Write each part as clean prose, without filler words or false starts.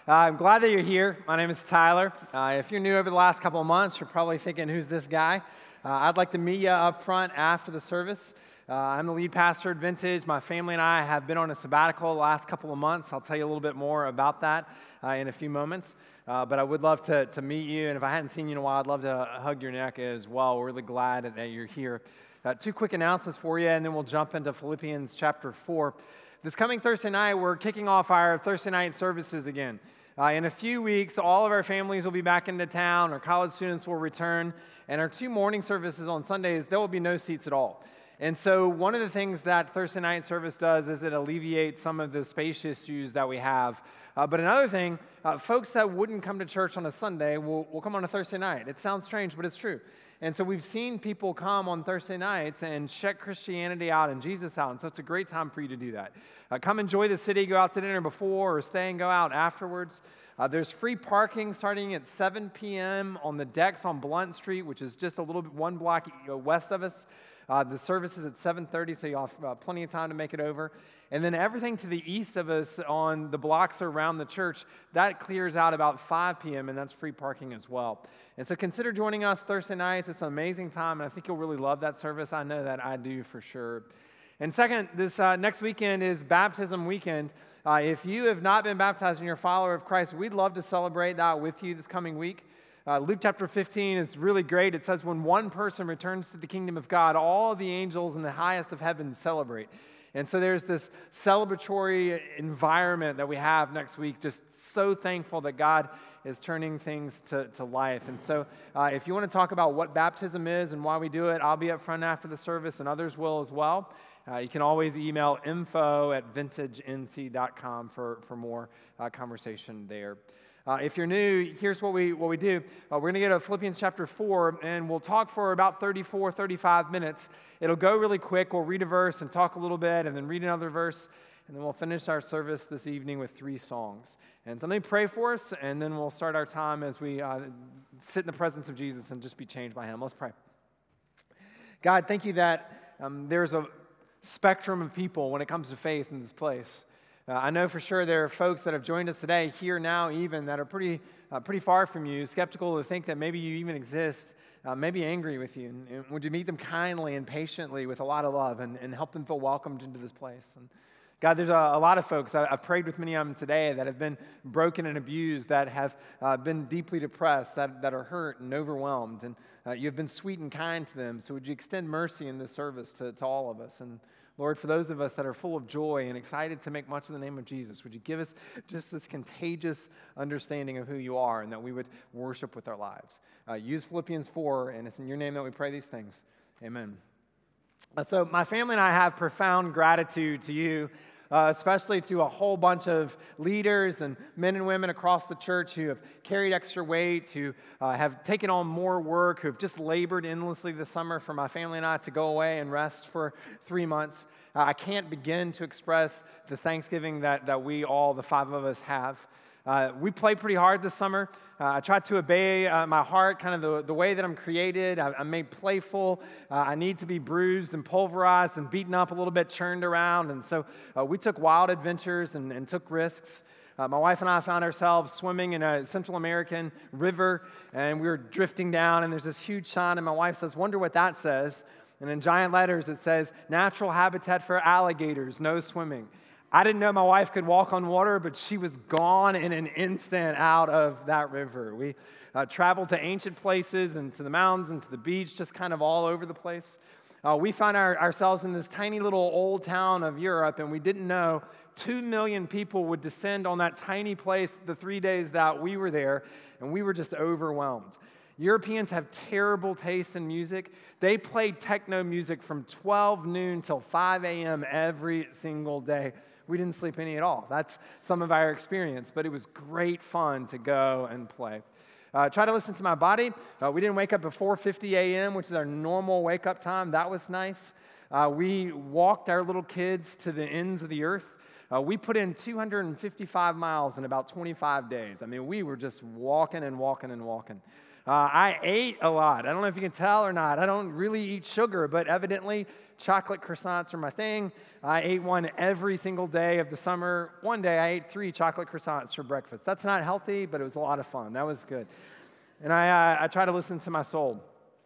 I'm glad that you're here. My name is Tyler. If you're new over the last couple of months, you're probably thinking, who's this guy? I'd like to meet you up front after the service. I'm the lead pastor at Vintage. My family and I have been on a sabbatical the last couple of months. I'll tell you a little bit more about that in a few moments. But I would love to meet you, and if I hadn't seen you in a while, I'd love to hug your neck as well. We're really glad that you're here. Two quick announcements for you, and then we'll jump into Philippians chapter 4. This coming Thursday night, we're kicking off our Thursday night services again. In a few weeks, all of our families will be back into town, our college students will return, and our two morning services on Sundays, there will be no seats at all. And so one of the things that Thursday night service does is it alleviates some of the space issues that we have. But another thing, folks that wouldn't come to church on a Sunday will come on a Thursday night. It sounds strange, but it's true. And so we've seen people come on Thursday nights and check Christianity out and Jesus out, and so it's a great time for you to do that. Come enjoy the city, go out to dinner before, or stay and go out afterwards. There's free parking starting at 7 p.m. on the decks on Blunt Street, which is just a little bit one block west of us. The service is at 7:30, so you'll have plenty of time to make it over. And then everything to the east of us on the blocks around the church, that clears out about 5 p.m., and that's free parking as well. And so consider joining us Thursday nights. It's an amazing time, and I think you'll really love that service. I know that I do for sure. And second, this next weekend is baptism weekend. If you have not been baptized and you're a follower of Christ, we'd love to celebrate that with you this coming week. Luke chapter 15 is really great. It says, when one person returns to the kingdom of God, all the angels in the highest of heaven celebrate. And so there's this celebratory environment that we have next week, just so thankful that God is turning things to life. And so if you want to talk about what baptism is and why we do it, I'll be up front after the service, and others will as well. You can always email info@vintagenc.com for more conversation there. If you're new, here's what we do. We're going to get to Philippians chapter 4, and we'll talk for about 35 minutes. It'll go really quick. We'll read a verse and talk a little bit, and then read another verse, and then we'll finish our service this evening with 3 songs. And so let me pray for us, and then we'll start our time as we sit in the presence of Jesus and just be changed by Him. Let's pray. God, thank you that there's a spectrum of people when it comes to faith in this place. I know for sure there are folks that have joined us today, here now even, that are pretty far from you, skeptical to think that maybe you even exist, maybe angry with you. And would you meet them kindly and patiently with a lot of love and help them feel welcomed into this place? And God, there's a lot of folks, I've prayed with many of them today, that have been broken and abused, that have been deeply depressed, that are hurt and overwhelmed. And you've been sweet and kind to them. So would you extend mercy in this service to all of us? And Lord, for those of us that are full of joy and excited to make much of the name of Jesus, would you give us just this contagious understanding of who you are, and that we would worship with our lives? Use Philippians 4, and it's in your name that we pray these things. Amen. So my family and I have profound gratitude to you, especially to a whole bunch of leaders and men and women across the church who have carried extra weight, who have taken on more work, who have just labored endlessly this summer for my family and I to go away and rest for 3 months. I can't begin to express the thanksgiving that we all, the 5 of us, have. We played pretty hard this summer. I tried to obey my heart, kind of the way that I'm created. I'm made playful. I need to be bruised and pulverized and beaten up a little bit, churned around. And so we took wild adventures and took risks. My wife and I found ourselves swimming in a Central American river, and we were drifting down, and there's this huge sign, and my wife says, "Wonder what that says?" And in giant letters it says, "Natural habitat for alligators, no swimming." I didn't know my wife could walk on water, but she was gone in an instant out of that river. We traveled to ancient places and to the mountains and to the beach, just kind of all over the place. We found ourselves in this tiny little old town of Europe, and we didn't know 2 million people would descend on that tiny place the 3 days that we were there, and we were just overwhelmed. Europeans have terrible taste in music. They played techno music from 12 noon till 5 a.m. every single day. We didn't sleep any at all. That's some of our experience, but it was great fun to go and play. Try to listen to my body. We didn't wake up at 4:50 a.m., which is our normal wake-up time. That was nice. We walked our little kids to the ends of the earth. We put in 255 miles in about 25 days. I mean, we were just walking and walking and walking. I ate a lot. I don't know if you can tell or not. I don't really eat sugar, but evidently chocolate croissants are my thing. I ate one every single day of the summer. One day I ate 3 chocolate croissants for breakfast. That's not healthy, but it was a lot of fun. That was good. And I try to listen to my soul.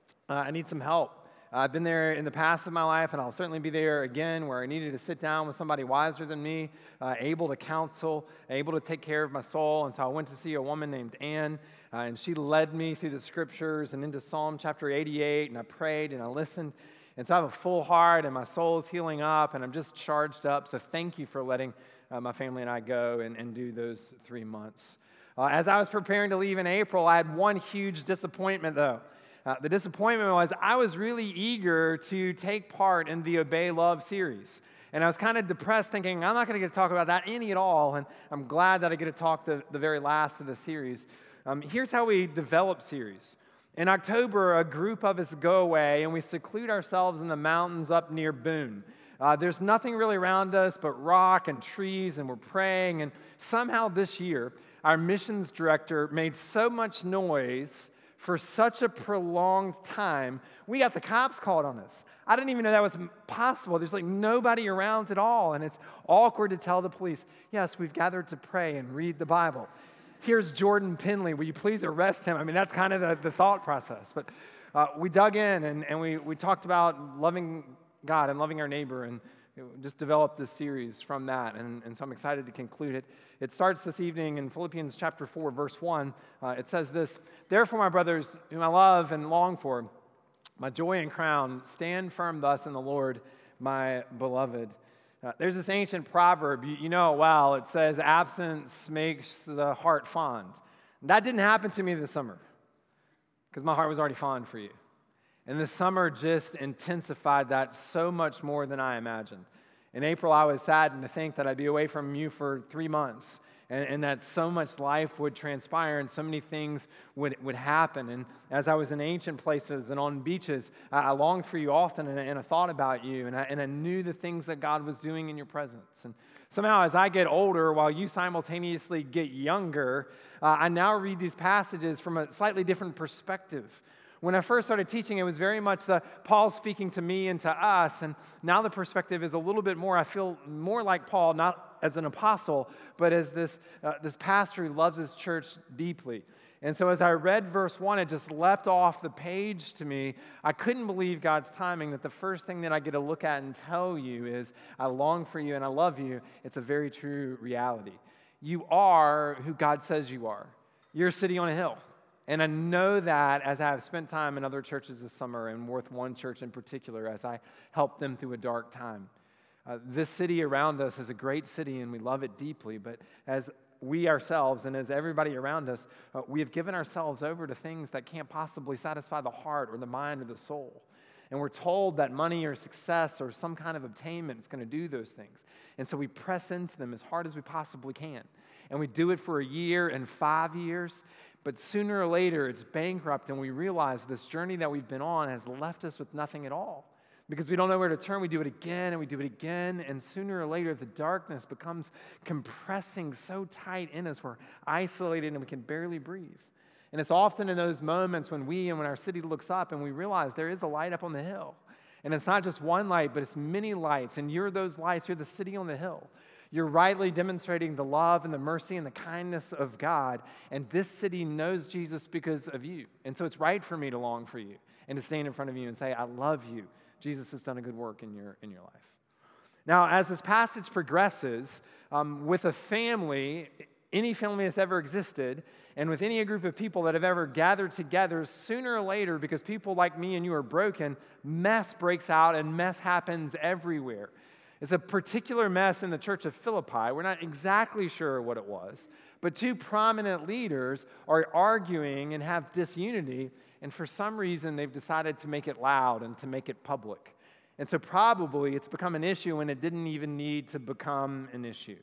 I need some help. I've been there in the past of my life, and I'll certainly be there again where I needed to sit down with somebody wiser than me, able to counsel, able to take care of my soul. And so I went to see a woman named Ann, and she led me through the scriptures and into Psalm chapter 88, and I prayed and I listened. And so I have a full heart, and my soul is healing up, and I'm just charged up. So thank you for letting my family and I go and do those 3 months. As I was preparing to leave in April, I had one huge disappointment, though. The disappointment was I was really eager to take part in the Obey Love series. And I was kind of depressed thinking, I'm not going to get to talk about that any at all. And I'm glad that I get to talk the very last of the series. Here's how we develop series. In October, a group of us go away and we seclude ourselves in the mountains up near Boone. There's nothing really around us but rock and trees, and we're praying. And somehow this year, our missions director made so much noise for such a prolonged time, we got the cops called on us. I didn't even know that was possible. There's like nobody around at all, and it's awkward to tell the police, yes, we've gathered to pray and read the Bible. Here's Jordan Penley. Will you please arrest him? I mean, that's kind of the thought process. But we dug in, and we talked about loving God and loving our neighbor, and just developed this series from that, and so I'm excited to conclude it. It starts this evening in Philippians chapter 4, verse 1. It says this, "Therefore, my brothers, whom I love and long for, my joy and crown, stand firm thus in the Lord, my beloved." There's this ancient proverb, you know it well. It says, absence makes the heart fond. That didn't happen to me this summer because my heart was already fond for you. And this summer just intensified that so much more than I imagined. In April, I was saddened to think that I'd be away from you for 3 months, and that so much life would transpire and so many things would happen. And as I was in ancient places and on beaches, I longed for you often, and I thought about you, and I knew the things that God was doing in your presence. And somehow, as I get older, while you simultaneously get younger, I now read these passages from a slightly different perspective. When I first started teaching, it was very much Paul speaking to me and to us, and now the perspective is a little bit more, I feel more like Paul, not as an apostle, but as this pastor who loves his church deeply. And so as I read verse 1, it just leapt off the page to me. I couldn't believe God's timing that the first thing that I get to look at and tell you is, I long for you and I love you. It's a very true reality. You are who God says you are. You're a city on a hill. And I know that as I have spent time in other churches this summer, and Worth One Church in particular, as I helped them through a dark time. This city around us is a great city, and we love it deeply, but as we ourselves and as everybody around us, we have given ourselves over to things that can't possibly satisfy the heart or the mind or the soul. And we're told that money or success or some kind of obtainment is going to do those things. And so we press into them as hard as we possibly can. And we do it for a year and 5 years. But sooner or later, it's bankrupt, and we realize this journey that we've been on has left us with nothing at all. Because we don't know where to turn, we do it again, and we do it again, and sooner or later, the darkness becomes compressing so tight in us, we're isolated and we can barely breathe. And it's often in those moments when our city looks up and we realize there is a light up on the hill. And it's not just one light, but it's many lights, and you're those lights, you're the city on the hill. You're rightly demonstrating the love and the mercy and the kindness of God, and this city knows Jesus because of you. And so it's right for me to long for you and to stand in front of you and say, I love you. Jesus has done a good work in your life. Now, as this passage progresses, with a family, any family that's ever existed, and with any group of people that have ever gathered together, sooner or later, because people like me and you are broken, mess breaks out and mess happens everywhere. It's a particular mess in the church of Philippi. We're not exactly sure what it was, but 2 prominent leaders are arguing and have disunity, and for some reason they've decided to make it loud and to make it public. And so probably it's become an issue when it didn't even need to become an issue.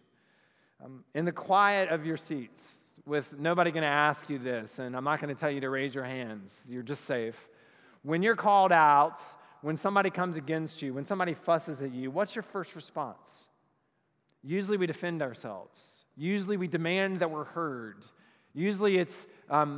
In the quiet of your seats, with nobody going to ask you this, and I'm not going to tell you to raise your hands, you're just safe. When you're called out, when somebody comes against you, when somebody fusses at you, what's your first response? Usually we defend ourselves. Usually we demand that we're heard. Usually it's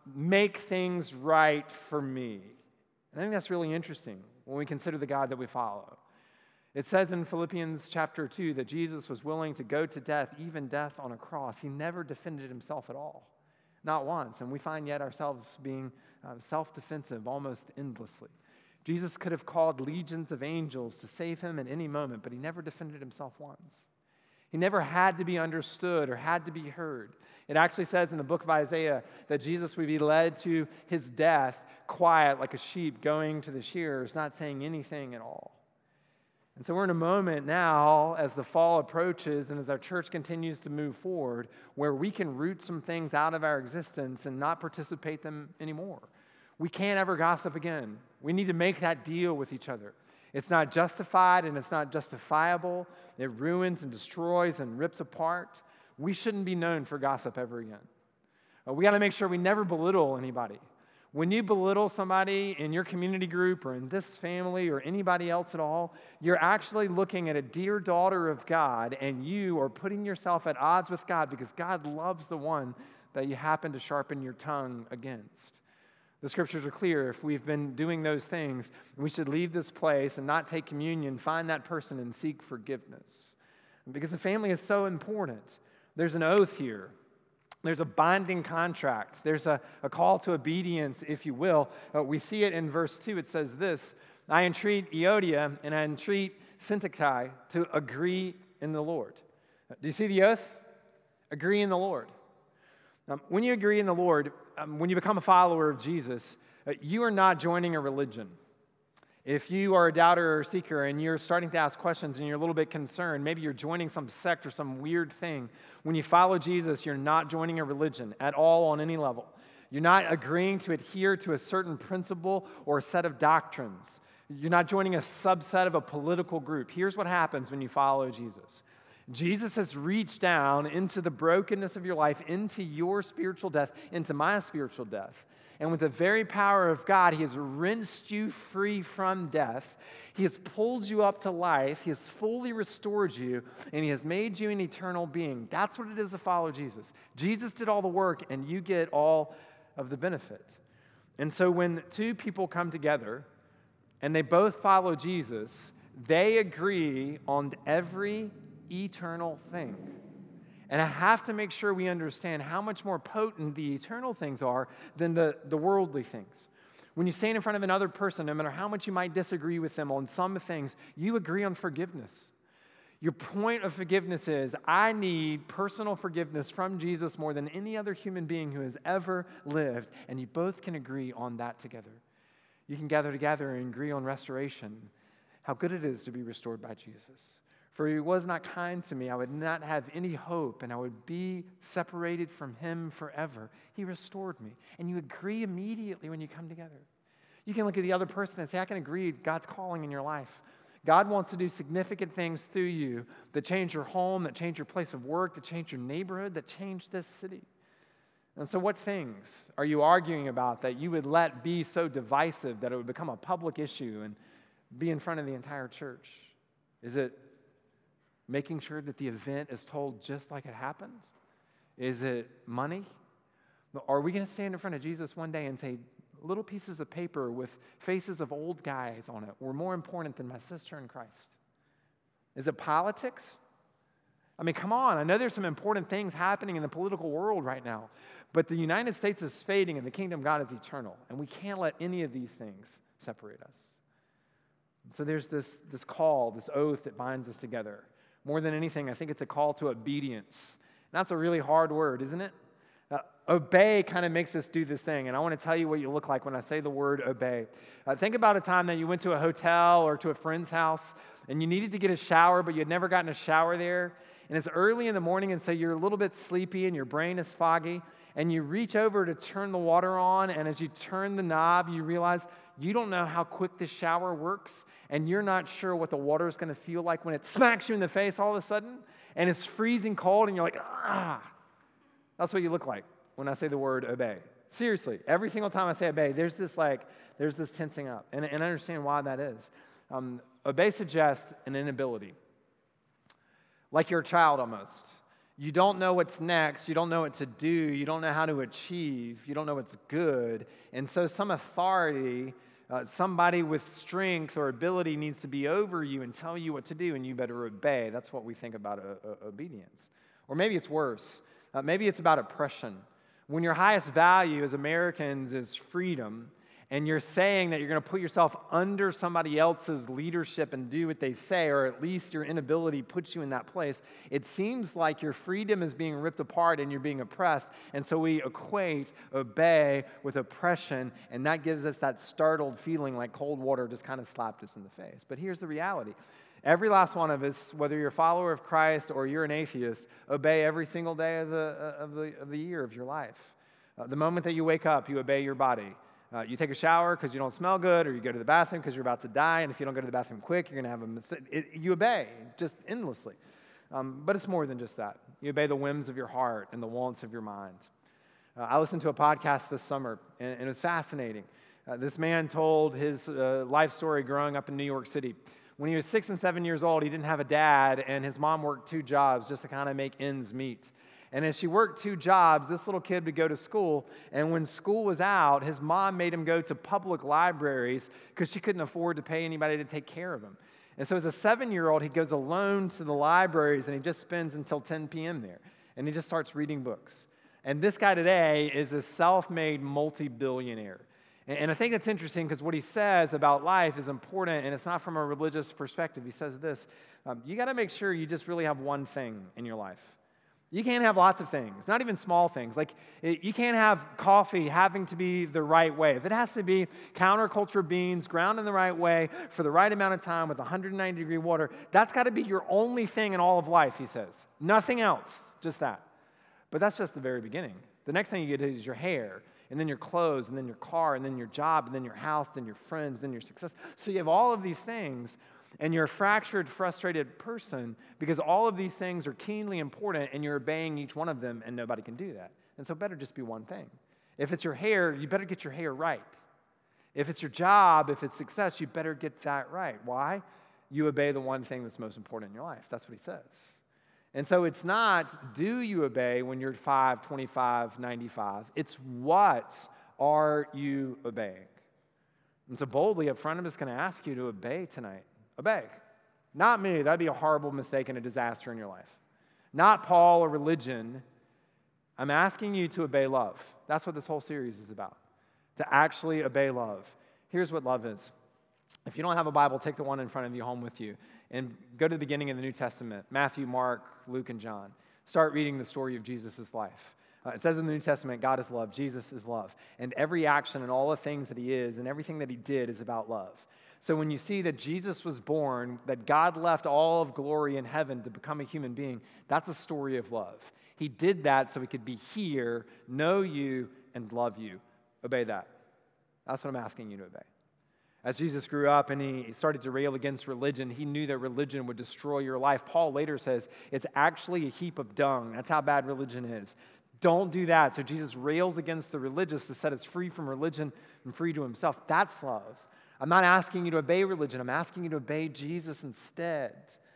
make things right for me. And I think that's really interesting when we consider the God that we follow. It says in Philippians chapter 2 that Jesus was willing to go to death, even death on a cross. He never defended himself at all, not once. And we find yet ourselves being self-defensive almost endlessly. Jesus could have called legions of angels to save him at any moment, but he never defended himself once. He never had to be understood or had to be heard. It actually says in the book of Isaiah that Jesus would be led to his death quiet like a sheep going to the shearers, not saying anything at all. And so we're in a moment now as the fall approaches and as our church continues to move forward where we can root some things out of our existence and not participate them anymore. We can't ever gossip again. We need to make that deal with each other. It's not justified and it's not justifiable. It ruins and destroys and rips apart. We shouldn't be known for gossip ever again. We got to make sure we never belittle anybody. When you belittle somebody in your community group or in this family or anybody else at all, you're actually looking at a dear daughter of God and you are putting yourself at odds with God because God loves the one that you happen to sharpen your tongue against. The scriptures are clear. If we've been doing those things, we should leave this place and not take communion, find that person and seek forgiveness. Because the family is so important. There's an oath here. There's a binding contract. There's a call to obedience, if you will. We see it in verse 2. It says this, I entreat Euodia and I entreat Syntyche to agree in the Lord. Do you see the oath? Agree in the Lord. When you agree in the Lord, when you become a follower of Jesus, you are not joining a religion. If you are a doubter or seeker and you're starting to ask questions and you're a little bit concerned, maybe you're joining some sect or some weird thing. When you follow Jesus, you're not joining a religion at all on any level. You're not agreeing to adhere to a certain principle or a set of doctrines. You're not joining a subset of a political group. Here's what happens when you follow Jesus. Jesus has reached down into the brokenness of your life, into your spiritual death, into my spiritual death. And with the very power of God, he has rinsed you free from death. He has pulled you up to life. He has fully restored you, and he has made you an eternal being. That's what it is to follow Jesus. Jesus did all the work, and you get all of the benefit. And so when two people come together, and they both follow Jesus, they agree on every eternal thing. And I have to make sure we understand how much more potent the eternal things are than the worldly things. When you stand in front of another person, no matter how much you might disagree with them on some things, you agree on forgiveness. Your point of forgiveness is, I need personal forgiveness from Jesus more than any other human being who has ever lived, and you both can agree on that together. You can gather together and agree on restoration, how good it is to be restored by Jesus. For he was not kind to me, I would not have any hope, and I would be separated from him forever. He restored me. And you agree immediately when you come together. You can look at the other person and say, I can agree God's calling in your life. God wants to do significant things through you that change your home, that change your place of work, that change your neighborhood, that change this city. And so what things are you arguing about that you would let be so divisive that it would become a public issue and be in front of the entire church? Is it making sure that the event is told just like it happens? Is it money? Are we going to stand in front of Jesus one day and say, little pieces of paper with faces of old guys on it were more important than my sister in Christ? Is it politics? I mean, come on. I know there's some important things happening in the political world right now, but the United States is fading and the kingdom of God is eternal, and we can't let any of these things separate us. So there's this call, this oath that binds us together. More than anything, I think it's a call to obedience. And that's a really hard word, isn't it? Obey kind of makes us do this thing, and I want to tell you what you look like when I say the word obey. Think about a time that you went to a hotel or to a friend's house, and you needed to get a shower, but you had never gotten a shower there, and it's early in the morning, and so you're a little bit sleepy, and your brain is foggy, and you reach over to turn the water on, and as you turn the knob, you realize you don't know how quick this shower works, and you're not sure what the water is going to feel like when it smacks you in the face all of a sudden, and it's freezing cold, and you're like, ah. That's what you look like when I say the word obey. Seriously, every single time I say obey, there's this tensing up, and I understand why that is. Obey suggests an inability, like you're a child almost. You don't know what's next. You don't know what to do. You don't know how to achieve. You don't know what's good. And so some authority, somebody with strength or ability needs to be over you and tell you what to do, and you better obey. That's what we think about obedience. Or maybe it's worse. Maybe it's about oppression. When your highest value as Americans is freedom, and you're saying that you're going to put yourself under somebody else's leadership and do what they say, or at least your inability puts you in that place, it seems like your freedom is being ripped apart and you're being oppressed. And so we equate obey with oppression, and that gives us that startled feeling like cold water just kind of slapped us in the face. But here's the reality. Every last one of us, whether you're a follower of Christ or you're an atheist, obey every single day of the year of your life. The moment that you wake up, you obey your body. You take a shower because you don't smell good, or you go to the bathroom because you're about to die, and if you don't go to the bathroom quick, you're going to have a mistake. You obey just endlessly. But it's more than just that. You obey the whims of your heart and the wants of your mind. I listened to a podcast this summer, and it was fascinating. This man told his life story growing up in New York City. When he was 6 and 7 years old, he didn't have a dad, and his mom worked 2 jobs just to kind of make ends meet. And as she worked 2 jobs, this little kid would go to school, and when school was out, his mom made him go to public libraries because she couldn't afford to pay anybody to take care of him. And so as a 7-year-old, he goes alone to the libraries, and he just spends until 10 p.m. there, and he just starts reading books. And this guy today is a self-made multi-billionaire. And I think it's interesting because what he says about life is important, and it's not from a religious perspective. He says this, you got to make sure you just really have one thing in your life. You can't have lots of things, not even small things. Like, you can't have coffee having to be the right way. If it has to be counterculture beans ground in the right way for the right amount of time with 190-degree water, that's got to be your only thing in all of life, he says. Nothing else, just that. But that's just the very beginning. The next thing you get is your hair, and then your clothes, and then your car, and then your job, and then your house, then your friends, then your success. So you have all of these things, and you're a fractured, frustrated person because all of these things are keenly important and you're obeying each one of them, and nobody can do that. And so better just be one thing. If it's your hair, you better get your hair right. If it's your job, if it's success, you better get that right. Why? You obey the one thing that's most important in your life. That's what he says. And so it's not, do you obey when you're 5, 25, 95? It's what are you obeying? And so boldly up front, I'm just going to ask you to obey tonight. Obey. Not me. That'd be a horrible mistake and a disaster in your life. Not Paul or religion. I'm asking you to obey love. That's what this whole series is about. To actually obey love. Here's what love is. If you don't have a Bible, take the one in front of you home with you and go to the beginning of the New Testament, Matthew, Mark, Luke, and John. Start reading the story of Jesus' life. It says in the New Testament, God is love, Jesus is love. And every action and all the things that he is and everything that he did is about love. So when you see that Jesus was born, that God left all of glory in heaven to become a human being, that's a story of love. He did that so he could be here, know you, and love you. Obey that. That's what I'm asking you to obey. As Jesus grew up and he started to rail against religion, he knew that religion would destroy your life. Paul later says it's actually a heap of dung. That's how bad religion is. Don't do that. So Jesus rails against the religious to set us free from religion and free to himself. That's love. I'm not asking you to obey religion. I'm asking you to obey Jesus instead.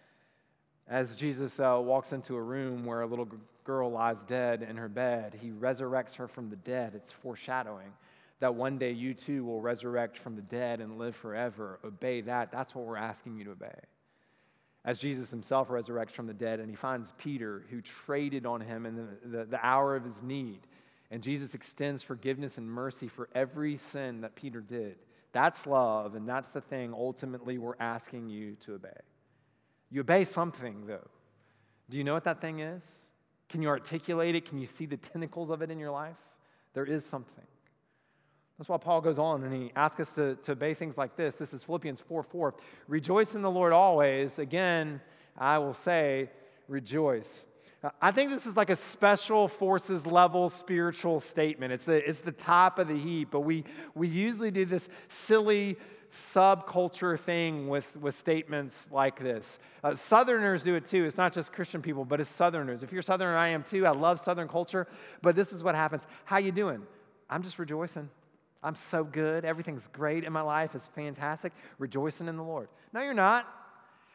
As Jesus walks into a room where a little girl lies dead in her bed, he resurrects her from the dead. It's foreshadowing that one day you too will resurrect from the dead and live forever. Obey that. That's what we're asking you to obey. As Jesus himself resurrects from the dead and he finds Peter who traded on him in the hour of his need, and Jesus extends forgiveness and mercy for every sin that Peter did. That's love, and that's the thing ultimately we're asking you to obey. You obey something, though. Do you know what that thing is? Can you articulate it? Can you see the tentacles of it in your life? There is something. That's why Paul goes on, and he asks us to obey things like this. This is Philippians 4:4. Rejoice in the Lord always. Again, I will say, rejoice. I think this is like a special forces level spiritual statement. It's the top of the heap, but we usually do this silly subculture thing with statements like this. Southerners do it too. It's not just Christian people, but it's Southerners. If you're Southern, I am too. I love Southern culture, but this is what happens. How you doing? I'm just rejoicing. I'm so good. Everything's great in my life. It's fantastic. Rejoicing in the Lord. No, you're not.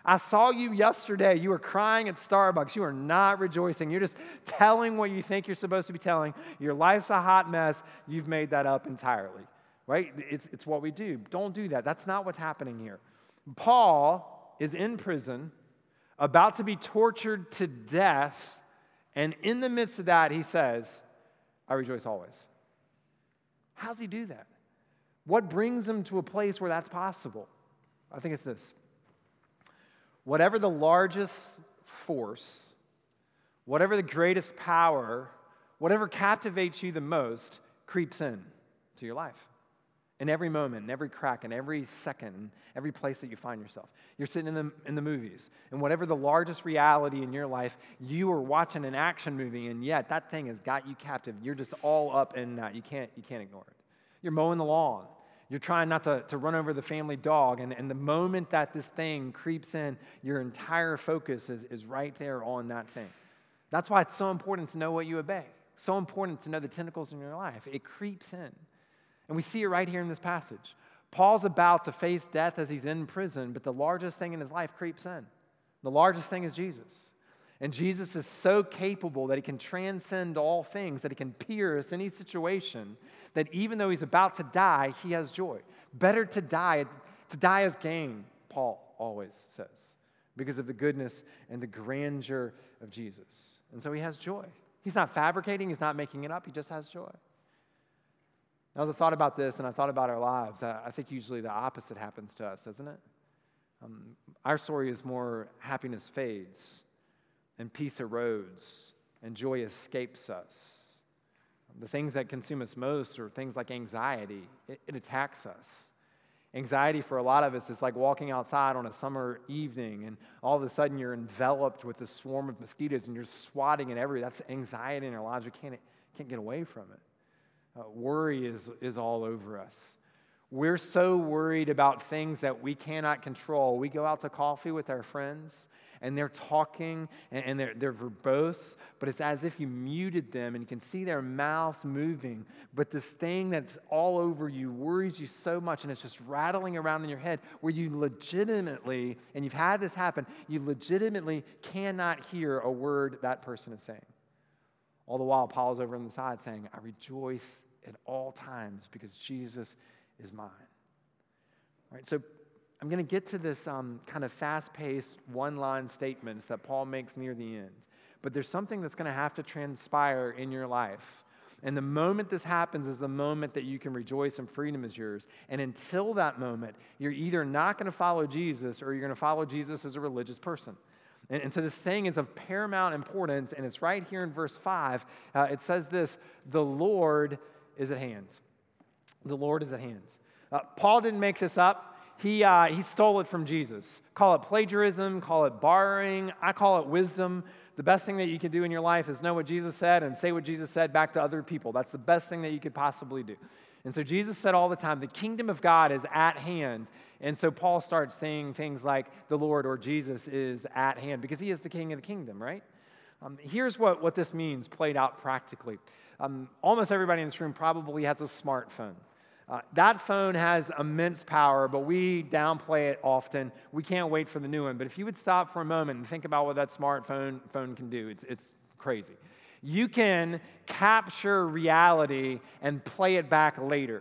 I saw you yesterday. You were crying at Starbucks. You are not rejoicing. You're just telling what you think you're supposed to be telling. Your life's a hot mess. You've made that up entirely, right? It's what we do. Don't do that. That's not what's happening here. Paul is in prison, about to be tortured to death, and in the midst of that, he says, I rejoice always. How does he do that? What brings him to a place where that's possible? I think it's this. Whatever the largest force, whatever the greatest power, whatever captivates you the most creeps in to your life. In every moment, in every crack, in every second, in every place that you find yourself. You're sitting in the movies, and whatever the largest reality in your life, you are watching an action movie, and yet that thing has got you captive. You're just all up in that. You can't ignore it. You're mowing the lawn. You're trying not to run over the family dog, and the moment that this thing creeps in, your entire focus is right there on that thing. That's why it's so important to know what you obey. So important to know the tentacles in your life. It creeps in. And we see it right here in this passage. Paul's about to face death as he's in prison, but the largest thing in his life creeps in. The largest thing is Jesus. And Jesus is so capable that he can transcend all things, that he can pierce any situation, that even though he's about to die, he has joy. Better to die as gain, Paul always says, because of the goodness and the grandeur of Jesus. And so he has joy. He's not fabricating, he's not making it up, he just has joy. Now, as I thought about this and I thought about our lives, I think usually the opposite happens to us, doesn't it? Our story is more happiness fades, and peace erodes, and joy escapes us. The things that consume us most are things like anxiety. It attacks us. Anxiety for a lot of us is like walking outside on a summer evening, and all of a sudden you're enveloped with a swarm of mosquitoes, and you're swatting at everything. That's anxiety in our lives. We can't get away from it. Worry is all over us. We're so worried about things that we cannot control. We go out to coffee with our friends, and they're talking, and they're verbose, but it's as if you muted them, and you can see their mouths moving. But this thing that's all over you worries you so much, and it's just rattling around in your head, where you legitimately, and you've had this happen, you legitimately cannot hear a word that person is saying. All the while, Paul's over on the side saying, I rejoice at all times because Jesus is mine. All right, so I'm going to get to this kind of fast-paced one-line statements that Paul makes near the end. But there's something that's going to have to transpire in your life. And the moment this happens is the moment that you can rejoice and freedom is yours. And until that moment, you're either not going to follow Jesus or you're going to follow Jesus as a religious person. And so this thing is of paramount importance, and it's right here in verse 5. It says this, the Lord is at hand. The Lord is at hand. Paul didn't make this up. He stole it from Jesus. Call it plagiarism, call it borrowing. I call it wisdom. The best thing that you can do in your life is know what Jesus said and say what Jesus said back to other people. That's the best thing that you could possibly do. And so Jesus said all the time, the kingdom of God is at hand. And so Paul starts saying things like the Lord or Jesus is at hand because he is the king of the kingdom, right? Here's what this means played out practically. Almost everybody in this room probably has a smartphone. That phone has immense power, but we downplay it often. We can't wait for the new one. But if you would stop for a moment and think about what that smartphone can do, it's crazy. You can capture reality and play it back later.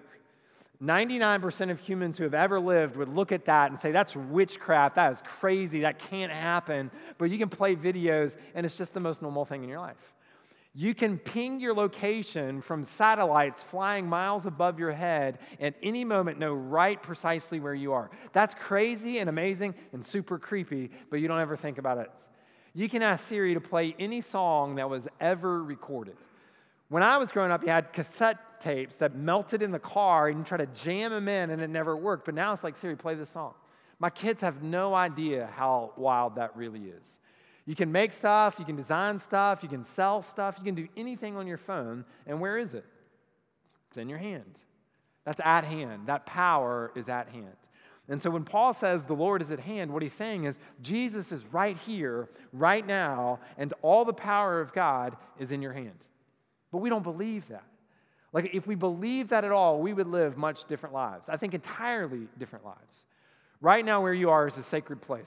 99% of humans who have ever lived would look at that and say, that's witchcraft, that is crazy, that can't happen. But you can play videos, and it's just the most normal thing in your life. You can ping your location from satellites flying miles above your head at any moment, know right precisely where you are. That's crazy and amazing and super creepy, but you don't ever think about it. You can ask Siri to play any song that was ever recorded. When I was growing up, you had cassette tapes that melted in the car and you try to jam them in and it never worked. But now it's like, Siri, play this song. My kids have no idea how wild that really is. You can make stuff, you can design stuff, you can sell stuff, you can do anything on your phone. And where is it? It's in your hand. That's at hand. That power is at hand. And so when Paul says the Lord is at hand, what he's saying is Jesus is right here, right now, and all the power of God is in your hand. But we don't believe that. Like, if we believe that at all, we would live much different lives. I think entirely different lives. Right now, where you are is a sacred place.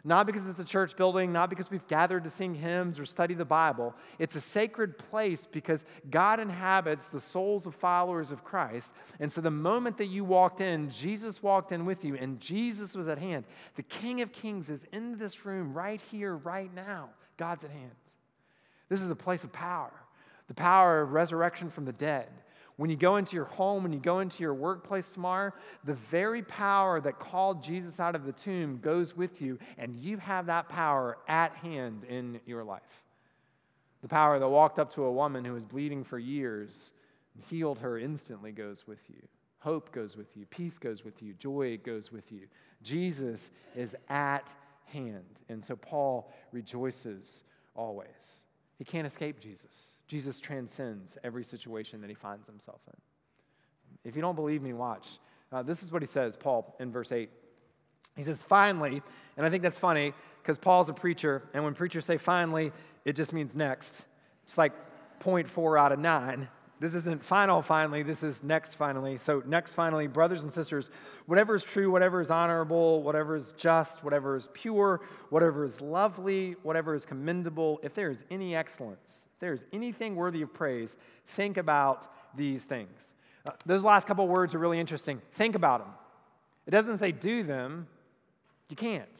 Not because it's a church building, not because we've gathered to sing hymns or study the Bible. It's a sacred place because God inhabits the souls of followers of Christ. And so the moment that you walked in, Jesus walked in with you, and Jesus was at hand. The King of Kings is in this room right here, right now. God's at hand. This is a place of power, the power of resurrection from the dead. When you go into your home, when you go into your workplace tomorrow, the very power that called Jesus out of the tomb goes with you, and you have that power at hand in your life. The power that walked up to a woman who was bleeding for years and healed her instantly goes with you. Hope goes with you. Peace goes with you. Joy goes with you. Jesus is at hand. And so Paul rejoices always. He can't escape Jesus. Jesus transcends every situation that he finds himself in. If you don't believe me, watch. This is what he says, Paul, in verse 8. He says, finally, and I think that's funny because Paul's a preacher, and when preachers say finally, it just means next. It's like 0.4 out of 9. This isn't finally, this is next finally. So next finally, brothers and sisters, whatever is true, whatever is honorable, whatever is just, whatever is pure, whatever is lovely, whatever is commendable, if there is any excellence, if there is anything worthy of praise, think about these things. Those last couple words are really interesting. Think about them. It doesn't say do them. You can't.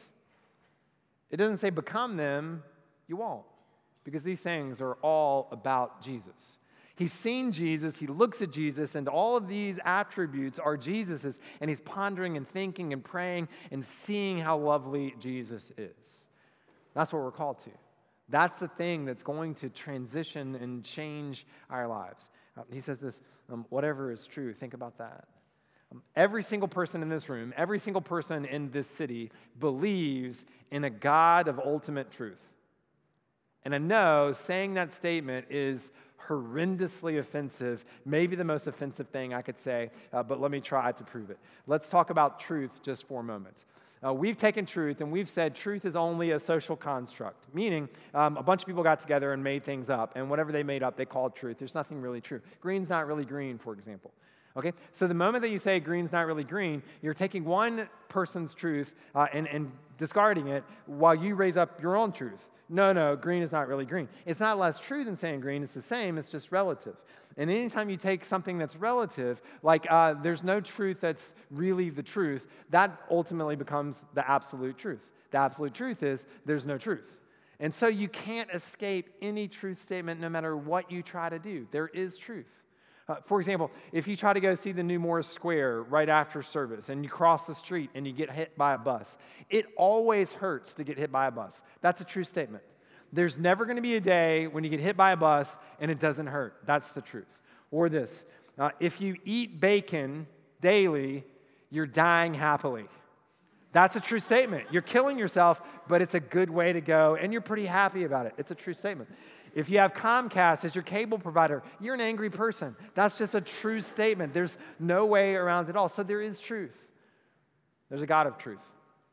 It doesn't say become them. You won't. Because these things are all about Jesus. He's seen Jesus, he looks at Jesus, and all of these attributes are Jesus's, and he's pondering and thinking and praying and seeing how lovely Jesus is. That's what we're called to. That's the thing that's going to transition and change our lives. He says this, whatever is true, think about that. Every single person in this room, every single person in this city believes in a God of ultimate truth. And I know saying that statement is horrendously offensive, maybe the most offensive thing I could say, but let me try to prove it. Let's talk about truth just for a moment. We've taken truth and we've said truth is only a social construct, meaning a bunch of people got together and made things up, and whatever they made up, they called truth. There's nothing really true. Green's not really green, for example. Okay, so the moment that you say green's not really green, you're taking one person's truth and discarding it while you raise up your own truth. No, green is not really green. It's not less true than saying green. It's the same. It's just relative. And anytime you take something that's relative, like there's no truth that's really the truth, that ultimately becomes the absolute truth. The absolute truth is there's no truth. And so you can't escape any truth statement no matter what you try to do. There is truth. For example, if you try to go see the new Morris Square right after service and you cross the street and you get hit by a bus, it always hurts to get hit by a bus. That's a true statement. There's never going to be a day when you get hit by a bus and it doesn't hurt. That's the truth. Or this, if you eat bacon daily, you're dying happily. That's a true statement. You're killing yourself, but it's a good way to go, and you're pretty happy about it. It's a true statement. If you have Comcast as your cable provider, you're an angry person. That's just a true statement. There's no way around it all. So there is truth. There's a God of truth.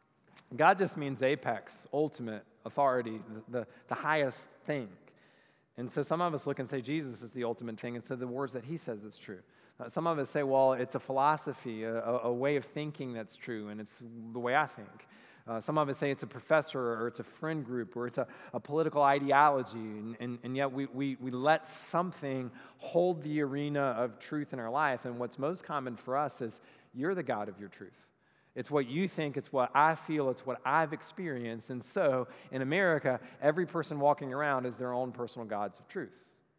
God just means apex, ultimate, authority, the highest thing. And so some of us look and say Jesus is the ultimate thing, and so the words that he says is true. Some of us say, well, it's a philosophy, a way of thinking that's true, and it's the way I think. Some of us say it's a professor, or it's a friend group, or it's a political ideology, and yet we let something hold the arena of truth in our life, and what's most common for us is you're the God of your truth. It's what you think, it's what I feel, it's what I've experienced, and so in America, every person walking around is their own personal gods of truth.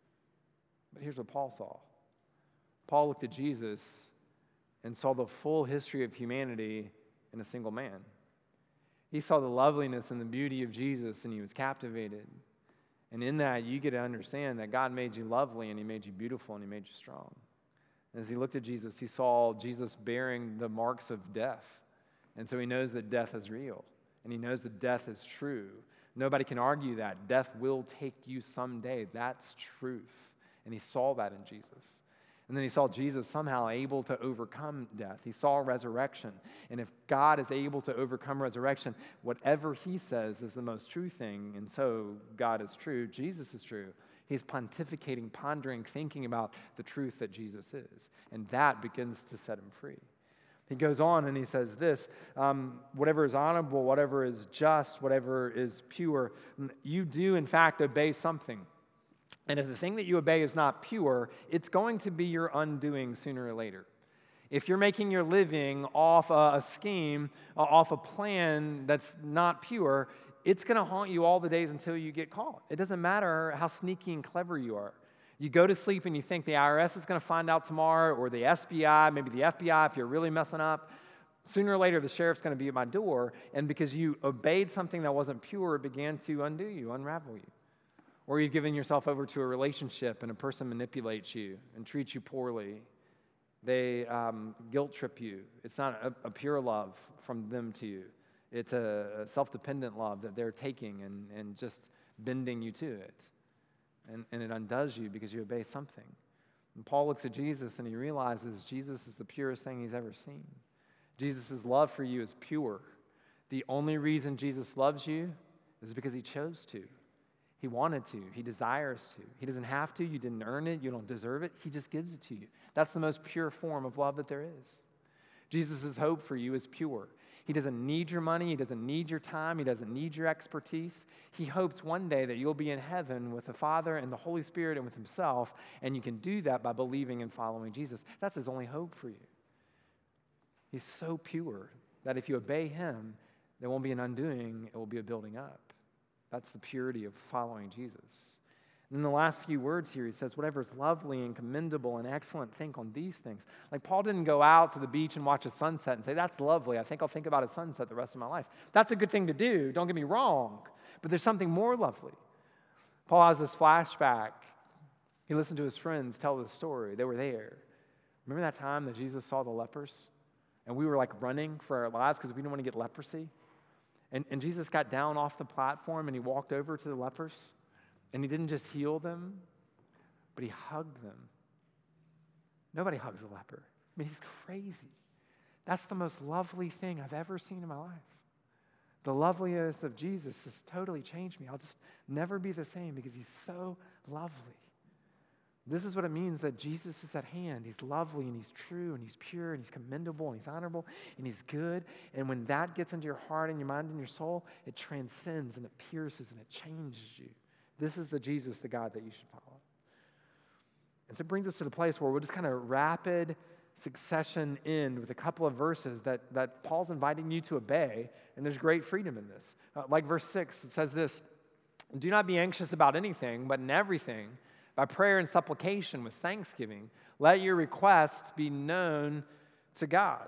But here's what Paul saw. Paul looked at Jesus and saw the full history of humanity in a single man. He saw the loveliness and the beauty of Jesus, and he was captivated. And in that, you get to understand that God made you lovely, and he made you beautiful, and he made you strong. As he looked at Jesus, he saw Jesus bearing the marks of death. And so he knows that death is real, and he knows that death is true. Nobody can argue that. Death will take you someday. That's truth. And he saw that in Jesus. And then he saw Jesus somehow able to overcome death. He saw resurrection. And if God is able to overcome resurrection, whatever he says is the most true thing. And so God is true. Jesus is true. He's pontificating, pondering, thinking about the truth that Jesus is. And that begins to set him free. He goes on and he says this, whatever is honorable, whatever is just, whatever is pure, you do in fact obey something. And if the thing that you obey is not pure, it's going to be your undoing sooner or later. If you're making your living off a scheme, off a plan that's not pure, it's going to haunt you all the days until you get caught. It doesn't matter how sneaky and clever you are. You go to sleep and you think the IRS is going to find out tomorrow, or the SBI, maybe the FBI if you're really messing up. Sooner or later, the sheriff's going to be at my door, and because you obeyed something that wasn't pure, it began to undo you, unravel you. Or you've given yourself over to a relationship and a person manipulates you and treats you poorly. They guilt trip you. It's not a pure love from them to you. It's a self-dependent love that they're taking and just bending you to it. And it undoes you because you obey something. And Paul looks at Jesus and he realizes Jesus is the purest thing he's ever seen. Jesus' love for you is pure. The only reason Jesus loves you is because he chose to. He wanted to. He desires to. He doesn't have to. You didn't earn it. You don't deserve it. He just gives it to you. That's the most pure form of love that there is. Jesus' hope for you is pure. He doesn't need your money. He doesn't need your time. He doesn't need your expertise. He hopes one day that you'll be in heaven with the Father and the Holy Spirit and with himself, and you can do that by believing and following Jesus. That's his only hope for you. He's so pure that if you obey him, there won't be an undoing. It will be a building up. That's the purity of following Jesus. And in the last few words here, he says, whatever is lovely and commendable and excellent, think on these things. Like Paul didn't go out to the beach and watch a sunset and say, that's lovely. I think I'll think about a sunset the rest of my life. That's a good thing to do. Don't get me wrong. But there's something more lovely. Paul has this flashback. He listened to his friends tell the story. They were there. Remember that time that Jesus saw the lepers? And we were like running for our lives because we didn't want to get leprosy? And Jesus got down off the platform and he walked over to the lepers. And he didn't just heal them, but he hugged them. Nobody hugs a leper. I mean, he's crazy. That's the most lovely thing I've ever seen in my life. The loveliness of Jesus has totally changed me. I'll just never be the same because he's so lovely. This is what it means that Jesus is at hand. He's lovely and he's true and he's pure and he's commendable and he's honorable and he's good. And when that gets into your heart and your mind and your soul, it transcends and it pierces and it changes you. This is the Jesus, the God that you should follow. And so it brings us to the place where we'll just kind of rapid succession end with a couple of verses that Paul's inviting you to obey, and there's great freedom in this. Like verse 6, it says this, do not be anxious about anything, but in everything, by prayer and supplication with thanksgiving, let your requests be known to God.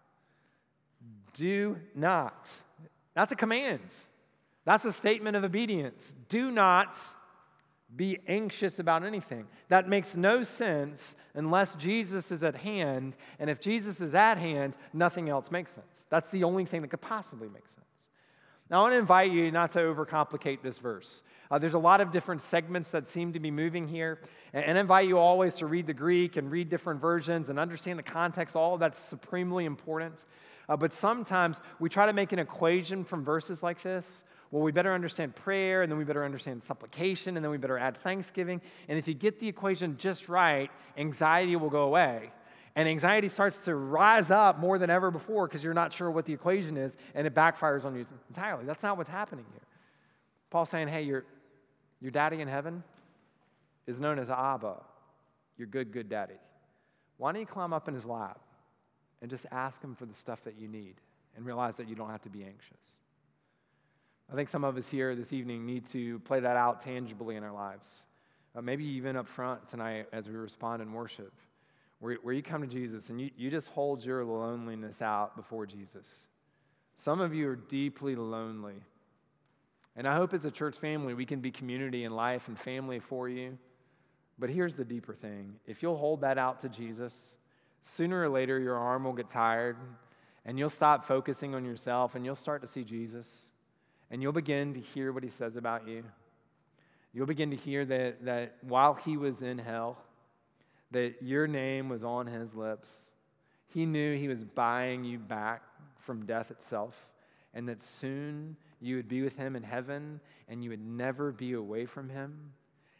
Do not. That's a command. That's a statement of obedience. Do not be anxious about anything. That makes no sense unless Jesus is at hand, and if Jesus is at hand, nothing else makes sense. That's the only thing that could possibly make sense. Now, I want to invite you not to overcomplicate this verse. There's a lot of different segments that seem to be moving here, and I invite you always to read the Greek and read different versions and understand the context. All of that's supremely important. But sometimes we try to make an equation from verses like this. Well, we better understand prayer, and then we better understand supplication, and then we better add thanksgiving. And if you get the equation just right, anxiety will go away. And anxiety starts to rise up more than ever before because you're not sure what the equation is, and it backfires on you entirely. That's not what's happening here. Paul's saying, hey, your daddy in heaven is known as Abba, your good daddy. Why don't you climb up in his lap and just ask him for the stuff that you need and realize that you don't have to be anxious? I think some of us here this evening need to play that out tangibly in our lives. Maybe even up front tonight as we respond in worship, where you come to Jesus and you just hold your loneliness out before Jesus. Some of you are deeply lonely. And I hope as a church family we can be community and life and family for you. But here's the deeper thing. If you'll hold that out to Jesus, sooner or later your arm will get tired and you'll stop focusing on yourself and you'll start to see Jesus. And you'll begin to hear what he says about you. You'll begin to hear that while he was in hell, that your name was on his lips. He knew he was buying you back from death itself, and that soon you would be with him in heaven, and you would never be away from him.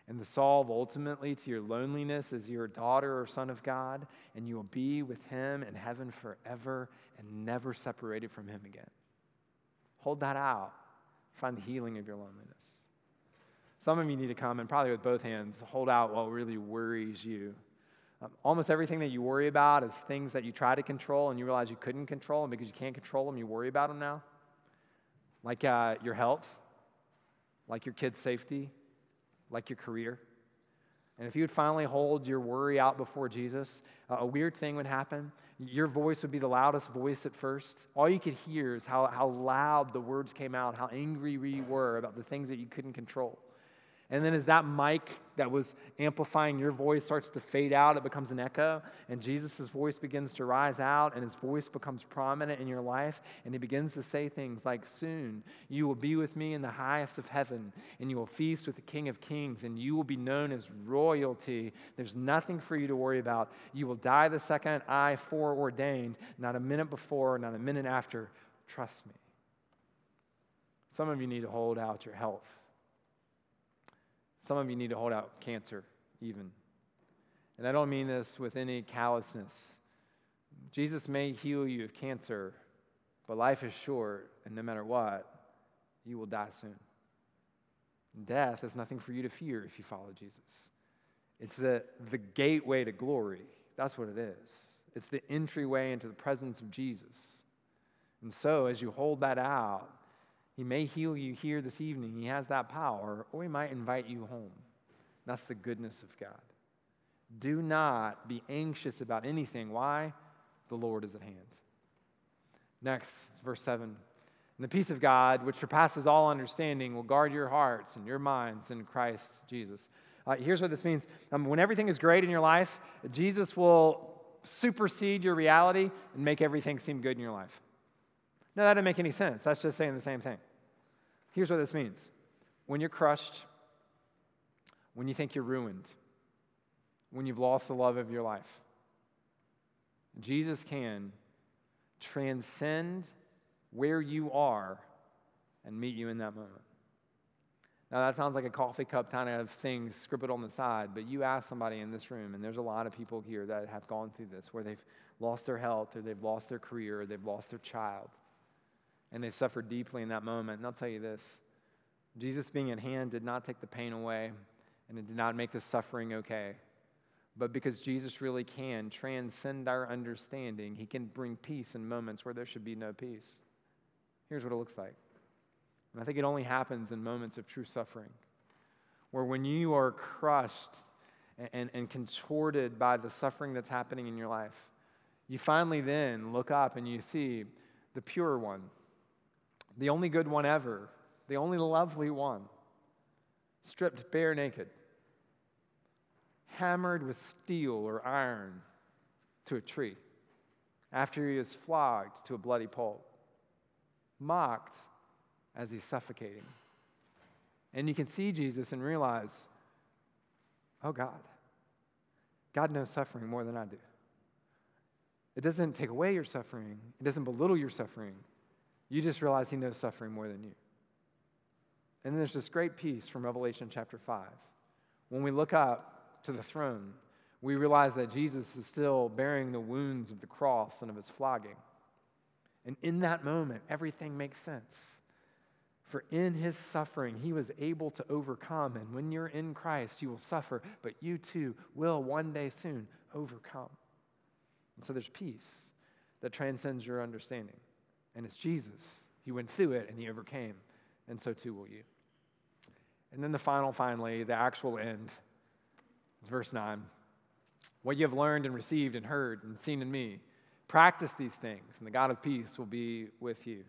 And the solve ultimately to your loneliness is you're a daughter or son of God, and you will be with him in heaven forever and never separated from him again. Hold that out. Find the healing of your loneliness. Some of you need to come and probably with both hands, hold out what really worries you. Almost everything that you worry about is things that you try to control and you realize you couldn't control, and because you can't control them, you worry about them now. Like your health, like your kids' safety, like your career. And if you would finally hold your worry out before Jesus, a weird thing would happen. Your voice would be the loudest voice at first. All you could hear is how loud the words came out, how angry we were about the things that you couldn't control. And then as that mic that was amplifying your voice starts to fade out, it becomes an echo, and Jesus' voice begins to rise out, and his voice becomes prominent in your life, and he begins to say things like, soon you will be with me in the highest of heaven, and you will feast with the King of Kings, and you will be known as royalty. There's nothing for you to worry about. You will die the second I foreordained, not a minute before, not a minute after. Trust me. Some of you need to hold out your health. Some of you need to hold out cancer, even. And I don't mean this with any callousness. Jesus may heal you of cancer, but life is short, and no matter what, you will die soon. Death is nothing for you to fear if you follow Jesus. It's the gateway to glory. That's what it is. It's the entryway into the presence of Jesus. And so, as you hold that out, he may heal you here this evening. He has that power, or he might invite you home. That's the goodness of God. Do not be anxious about anything. Why? The Lord is at hand. Next, verse 7. And the peace of God, which surpasses all understanding, will guard your hearts and your minds in Christ Jesus. Here's what this means. When everything is great in your life, Jesus will supersede your reality and make everything seem good in your life. No, that doesn't make any sense. That's just saying the same thing. Here's what this means. When you're crushed, when you think you're ruined, when you've lost the love of your life, Jesus can transcend where you are and meet you in that moment. Now, that sounds like a coffee cup kind of thing scribbled on the side, but you ask somebody in this room, and there's a lot of people here that have gone through this, where they've lost their health, or they've lost their career, or they've lost their child. And they've suffered deeply in that moment. And I'll tell you this, Jesus being at hand did not take the pain away, and it did not make the suffering okay. But because Jesus really can transcend our understanding, he can bring peace in moments where there should be no peace. Here's what it looks like. And I think it only happens in moments of true suffering, where when you are crushed and contorted by the suffering that's happening in your life, you finally then look up and you see the pure one, the only good one ever, the only lovely one, stripped bare naked, hammered with steel or iron to a tree, after he is flogged to a bloody pulp, mocked as he's suffocating. And you can see Jesus and realize, oh God knows suffering more than I do. It doesn't take away your suffering. It doesn't belittle your suffering. You just realize he knows suffering more than you. And then there's this great piece from Revelation chapter 5. When we look up to the throne, we realize that Jesus is still bearing the wounds of the cross and of his flogging. And in that moment, everything makes sense. For in his suffering, he was able to overcome. And when you're in Christ, you will suffer, but you too will one day soon overcome. And so there's peace that transcends your understanding. And it's Jesus. He went through it and he overcame. And so too will you. And then finally, the actual end. It's verse 9. What you have learned and received and heard and seen in me, practice these things, and the God of peace will be with you.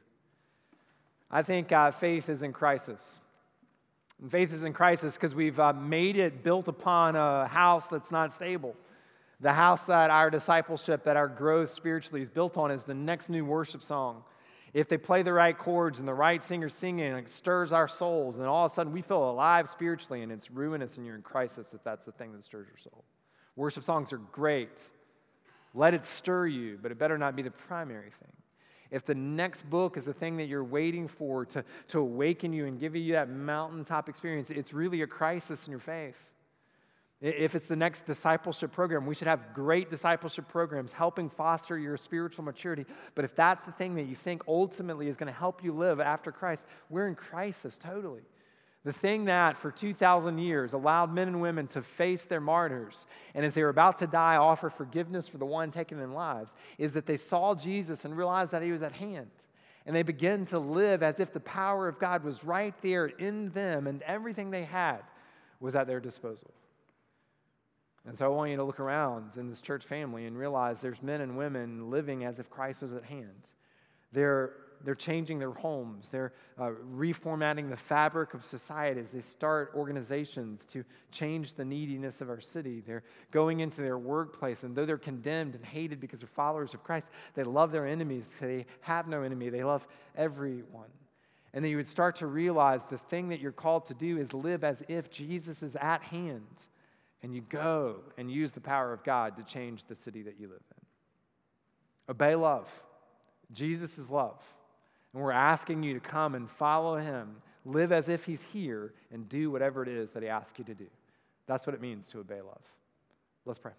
I think faith is in crisis. And faith is in crisis because we've made it built upon a house that's not stable. The house that our discipleship, that our growth spiritually is built on is the next new worship song. If they play the right chords and the right singer singing, it stirs our souls, and then all of a sudden we feel alive spiritually, and it's ruinous and you're in crisis if that's the thing that stirs your soul. Worship songs are great. Let it stir you, but it better not be the primary thing. if the next book is the thing that you're waiting for to awaken you and give you that mountaintop experience, it's really a crisis in your faith. If it's the next discipleship program, we should have great discipleship programs helping foster your spiritual maturity. But if that's the thing that you think ultimately is going to help you live after Christ, we're in crisis totally. The thing that for 2,000 years allowed men and women to face their martyrs and as they were about to die offer forgiveness for the one taking their lives is that they saw Jesus and realized that he was at hand. And they began to live as if the power of God was right there in them and everything they had was at their disposal. And so I want you to look around in this church family and realize there's men and women living as if Christ was at hand. They're changing their homes. They're reformatting the fabric of society as they start organizations to change the neediness of our city. They're going into their workplace, and though they're condemned and hated because they're followers of Christ, they love their enemies. They have no enemy. They love everyone. And then you would start to realize the thing that you're called to do is live as if Jesus is at hand. And you go and use the power of God to change the city that you live in. Obey love. Jesus is love. And we're asking you to come and follow him, live as if he's here, and do whatever it is that he asks you to do. That's what it means to obey love. Let's pray.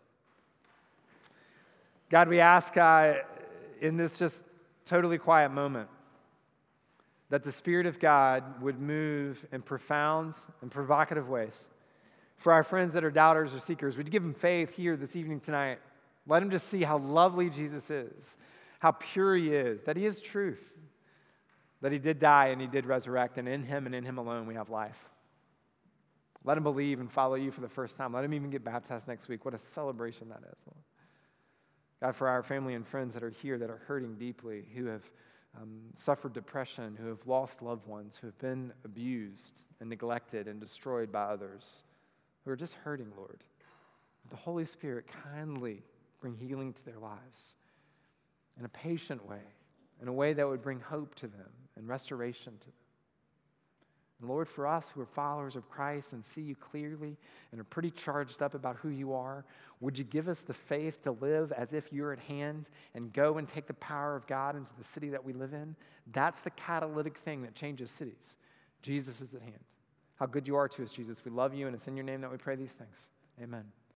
God, we ask in this just totally quiet moment that the Spirit of God would move in profound and provocative ways. For our friends that are doubters or seekers, would you give them faith here this evening tonight? Let them just see how lovely Jesus is, how pure he is, that he is truth, that he did die and he did resurrect, and in him alone we have life. Let them believe and follow you for the first time. Let them even get baptized next week. What a celebration that is, Lord. God, for our family and friends that are here that are hurting deeply, who have suffered depression, who have lost loved ones, who have been abused and neglected and destroyed by others, who are just hurting, Lord. The Holy Spirit kindly bring healing to their lives in a patient way, in a way that would bring hope to them and restoration to them. And Lord, for us who are followers of Christ and see you clearly and are pretty charged up about who you are, would you give us the faith to live as if you're at hand and go and take the power of God into the city that we live in? That's the catalytic thing that changes cities. Jesus is at hand. How good you are to us, Jesus. We love you, and it's in your name that we pray these things. Amen.